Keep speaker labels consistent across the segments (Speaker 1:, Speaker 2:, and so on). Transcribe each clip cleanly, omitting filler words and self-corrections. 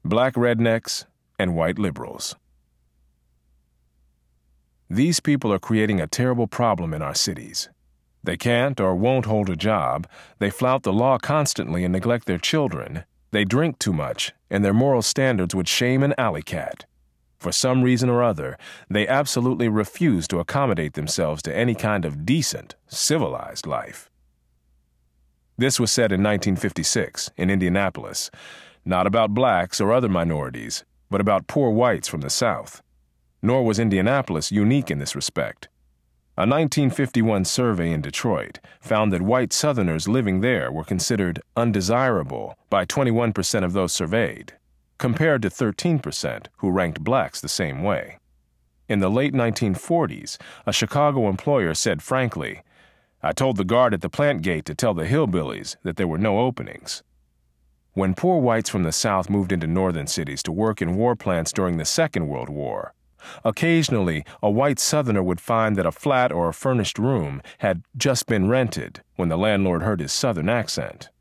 Speaker 1: black rednecks, and white liberals. These people are creating a terrible problem in our cities. They can't or won't hold a job, they flout the law constantly and neglect their children, they drink too much, and their moral standards would shame an alley cat. For some reason or other, they absolutely refuse to accommodate themselves to any kind of decent, civilized life. This was said in 1956 in Indianapolis, not about blacks or other minorities, but about poor whites from the South. Nor was Indianapolis unique in this respect. A 1951 survey in Detroit found that white Southerners living there were considered undesirable by 21% of those surveyed, compared to 13% who ranked blacks the same way. In the late 1940s, a Chicago employer said frankly, "I told the guard at the plant gate to tell the hillbillies that there were no openings." When poor whites from the South moved into northern cities to work in war plants during the Second World War, occasionally a white Southerner would find that a flat or a furnished room had just been rented when the landlord heard his Southern accent.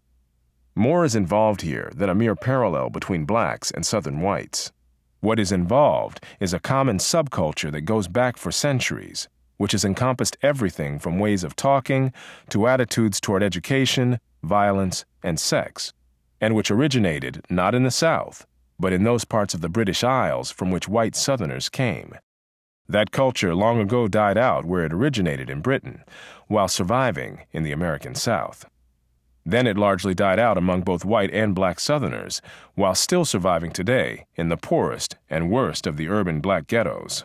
Speaker 1: More is involved here than a mere parallel between blacks and Southern whites. What is involved is a common subculture that goes back for centuries, which has encompassed everything from ways of talking to attitudes toward education, violence, and sex, and which originated not in the South, but in those parts of the British Isles from which white Southerners came. That culture long ago died out where it originated in Britain, while surviving in the American South. Then it largely died out among both white and black Southerners, while still surviving today in the poorest and worst of the urban black ghettos.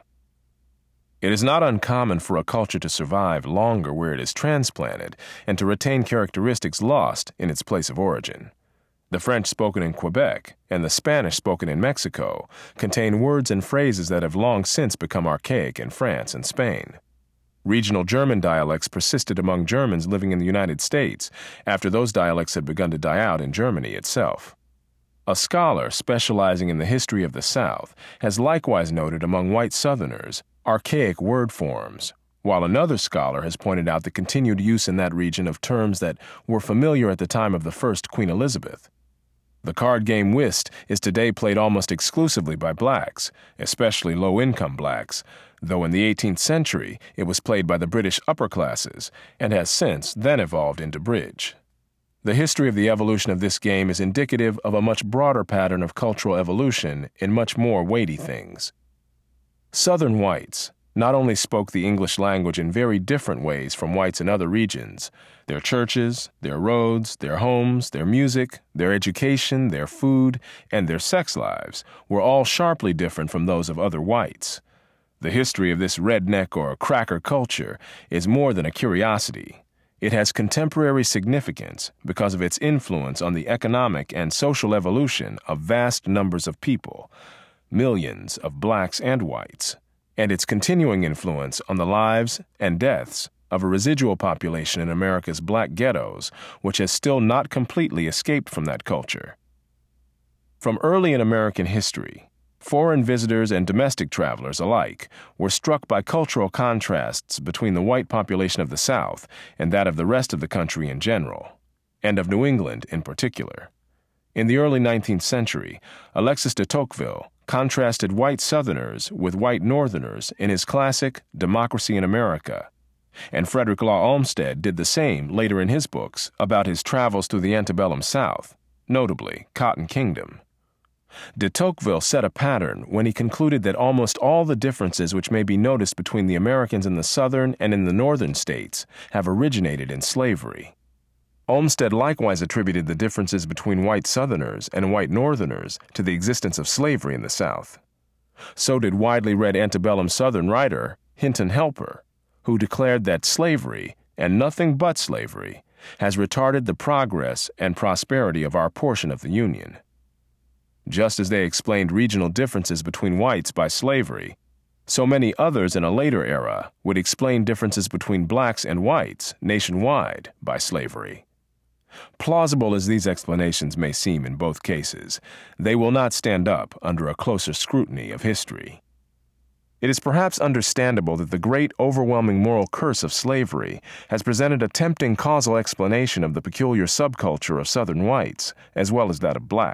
Speaker 1: It is not uncommon for a culture to survive longer where it is transplanted and to retain characteristics lost in its place of origin. The French spoken in Quebec and the Spanish spoken in Mexico contain words and phrases that have long since become archaic in France and Spain. Regional German dialects persisted among Germans living in the United States after those dialects had begun to die out in Germany itself. A scholar specializing in the history of the South has likewise noted among white Southerners archaic word forms, while another scholar has pointed out the continued use in that region of terms that were familiar at the time of the first Queen Elizabeth. The card game whist is today played almost exclusively by blacks, especially low-income blacks, though in the 18th century it was played by the British upper classes and has since then evolved into bridge. The history of the evolution of this game is indicative of a much broader pattern of cultural evolution in much more weighty things. Southern whites not only spoke the English language in very different ways from whites in other regions. Their churches, their roads, their homes, their music, their education, their food, and their sex lives were all sharply different from those of other whites. The history of this redneck or cracker culture is more than a curiosity. It has contemporary significance because of its influence on the economic and social evolution of vast numbers of people, millions of blacks and whites, and its continuing influence on the lives and deaths of a residual population in America's black ghettos, which has still not completely escaped from that culture. From early in American history, foreign visitors and domestic travelers alike were struck by cultural contrasts between the white population of the South and that of the rest of the country in general, and of New England in particular. In the early 19th century, Alexis de Tocqueville contrasted white Southerners with white Northerners in his classic Democracy in America, and Frederick Law Olmsted did the same later in his books about his travels through the antebellum South, notably Cotton Kingdom. De Tocqueville set a pattern when he concluded that almost all the differences which may be noticed between the Americans in the southern and in the northern states have originated in slavery. Olmsted likewise attributed the differences between white Southerners and white Northerners to the existence of slavery in the South. So did widely read antebellum Southern writer Hinton Helper, who declared that slavery, and nothing but slavery, has retarded the progress and prosperity of our portion of the Union. Just as they explained regional differences between whites by slavery, so many others in a later era would explain differences between blacks and whites nationwide by slavery. Plausible as these explanations may seem in both cases, they will not stand up under a closer scrutiny of history. It is perhaps understandable that the great overwhelming moral curse of slavery has presented a tempting causal explanation of the peculiar subculture of Southern whites, as well as that of blacks.